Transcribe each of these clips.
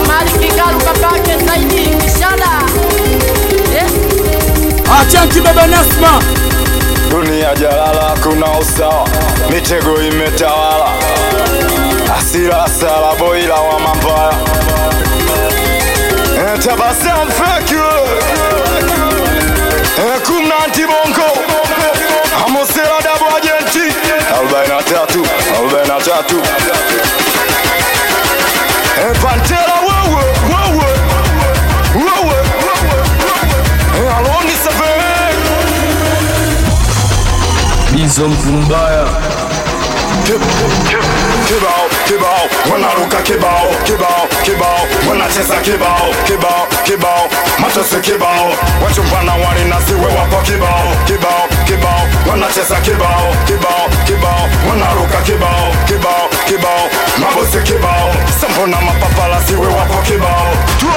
Malifikalu kakake Saidi Kishada. Achanki baba Nasma. Dunia jalala kuna usawa, mitego imetawala, asira sala boila wa mambaya, tabasamu fake, kumna antibongo, amosela dabo agenti, 43, Pantera wewe, aloni sabe. Bizo mbaya. Kibao, wanaruka kibao, wanacheza kibao, matose kibao, wachumbana wali nasiwe wapo kibao, wanacheza kibao, wanaruka kibao, mabose kibao, sambona mapapala siwe wapo kibao.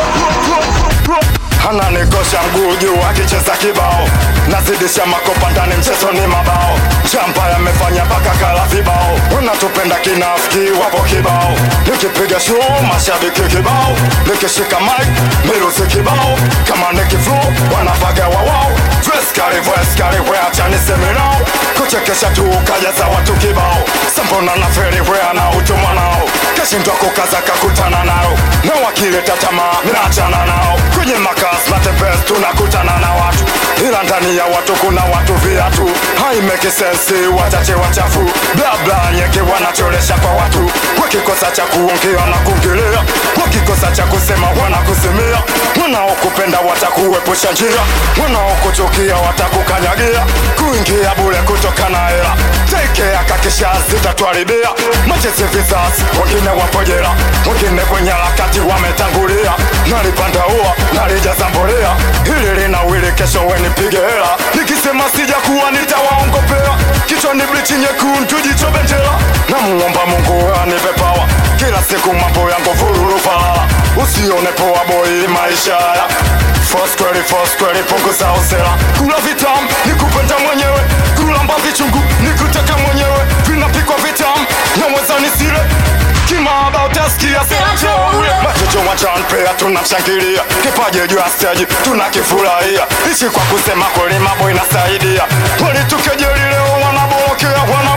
Hana nikosha mguu juu akicheza kibao, nazidisha makopa ndani mchezo ni mabao, champa yamefanya paka kala vibao, wanatupenda kinafiki wapo kibao, nikipiga show mashabiki kibao, nikishika mic mirusi kibao, kama nikiflow wanapaga wawao, Veskari weacha niseme nao, kuchekesha tu kajaza watu kibao, sambona na feri weana utuma nao, kashindwa kukaza kakutana nao, na wakileta tamaa minachana nao, kwenye makas matembezi tunakutana na watu, ila ndani ya watu kuna watu viatu, haimeki sensi wachache wachafu, bla bla nyeke wanacholesha kwa watu, wakikosa cha kuongea na kuongelea, wakikosa cha kusema wanakusemea, wanaokupenda watakuepusha njia, wanaokuchukia watakukanyagia, kuingia bure kutokana hela, tekea kakisha zitatwaribia, machezi visasi, wengine wapojera, wengine kwenye harakati wametangulia, nalipanda ua, nalijaza mbolea, hili lina wili kesho wenipige hela, nikisema sija kuwa nitawaongopea, kichwa ni blichi nyekundu jicho bendera, na muomba Mungu anipe power, kila siku mambo yangu fururu falala, usione poa boy maisha haya, Force kweli punguza usela, kula vitamu nikupenda mwenyewe, kula mbavi chungu nikutaka mwenyewe, vinapikwa vitamu na mweza nisile, kimaba utasikia sinacho ule, machocho wachanpea tunamshangilia, kipaje juu ya stage tunakifurahia, ishi kwa kusema kweli mambo inasaidia, walitukejeli leo wanaborokea,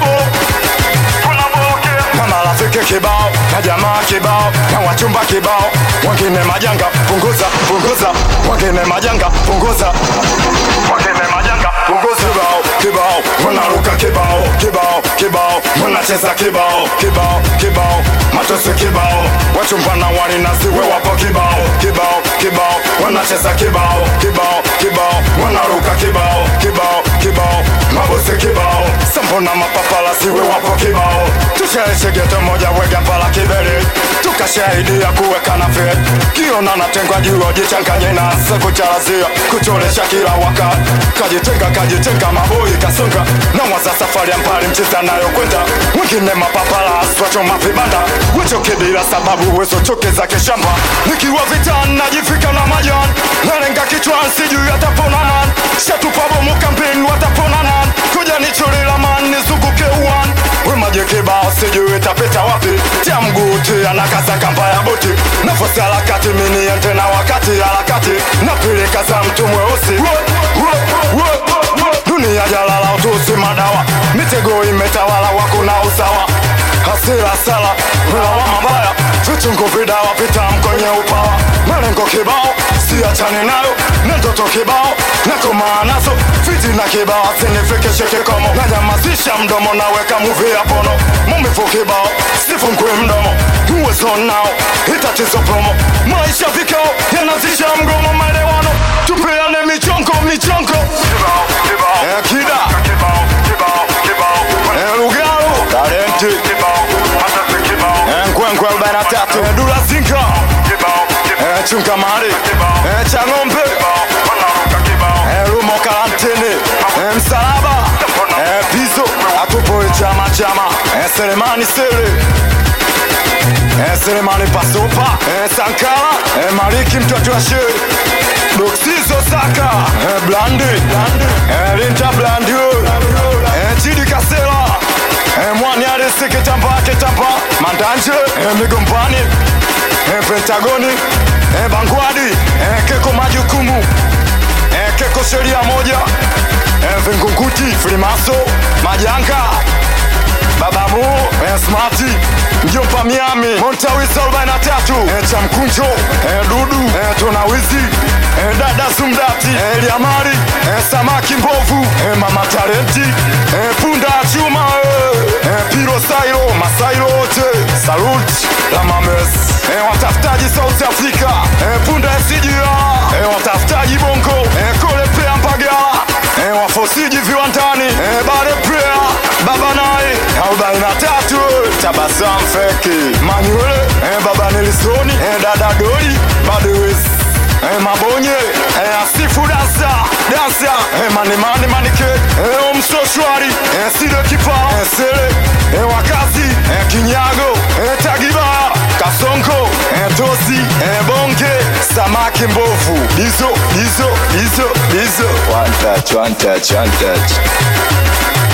na marafiki kibao, na jamaa kibao, na wachumba kibao, wengine majanga punguza, wengine majanga punguza, kibao, wanaruka kibao, wanacheza kibao, matose kibao, wachumbana wali nasiwe wapo kibao, wanacheza kibao, wanaruka kibao, mabose kibao, sambona mapapala siwe wapo kibao, tushaishi geto moja wega mpala kibele, tukashahidia kuweka na fed, kiona natengwa jiro jichanganye na sekucharazia, kucholesha kila wakati, kajitenga maboi kasonga, na waza safari ya mbali mcheza nayo kwenda, wengine mapapala aswacho mapibanda, wecho kibila sababu wezo choke za keshamba, nikiwa vitani najifika na majan, nalenga kichwani sijui atapona nani, shatupa bomu kampeni watapona nani, kuja nichulila man nizunguke uwan, wemaje kibao sijui itapita wapi, tia mguu tia na kaza kamba ya boti, nafasi harakati mini ente na wakati harakati, napilika za mtu mweusi, dunia jalala utusi madawa, mitego imetawala wakuna usawa, hasira sala, wila mabaya, vichungu vidawa vitamu kwenye upawa, malengo kibao, siachane nayo, netoto kibao, nakomaa nazo, fitina kibao, sinifikishe kikomo, najamazisha mdomo naweka muvi ya pono, mumifu kibao, sifungui mdomo, uwezo nao, itatizo promo, maisha vikao, yanazisha mgomo maelewano, tupeane michongo, kida, Lugalo, talenti, Nkwenkwe 43, Dula Zinka, Chunkamari, Changombe, Lumo Karantini, Msalaba, Piso, Atupoe chama, Selemani Sele, Selemani Pasopa, Sankara, Maliki mtoto wa Shiri, Doxizo Saka, Blandi, Linta Blandio, Chidi Kasela, Mwani Adesi Ketamba, Mandanje, Migompani, Pentagoni, Bangwadi, Keko majukumu, Keko sheria moja, Vingunguti, Frimaso, Majanga, Babamu, Smarty, Mjomba Miami, Montawisa 43, Chamkunjo, Dudu, Tonawizi, Dada Sumdati, Eliamari, Samaki Mbovu, Mama Talenti, Punda Chuma, Piro Sairo, Masairo wote, Salute, Lamames, watafutaji South Africa, Punda Sijia, watafutaji Bongo, Kole Plea Mpaga, wafosiji viwandani, Bade Plea, Baba Nai, 43, Tabasam Feki, Manuele, Baba Nelisoni, Dada Dori, Badewis, Mabonye, Asifu Dansa, Mani Manike, Omsoshwari, Side Kipa, Sele, Wakazi, Kinyago, Tagiba, Kasonko, Tosi, Bonge, Samaki Mbovu, Dizo. One touch.